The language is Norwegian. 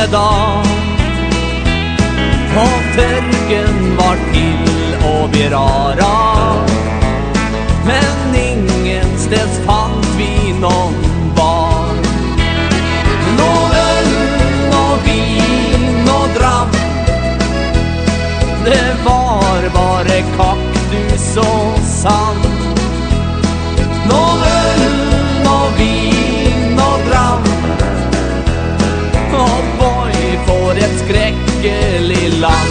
dag. Og tørken var til å bli rara, men ingen steds fant vi noen bar. Noe øl og vin og dram, det var bare kaktus og sand. Noe øl og vin og dram, og boy, for et skrekkelig land.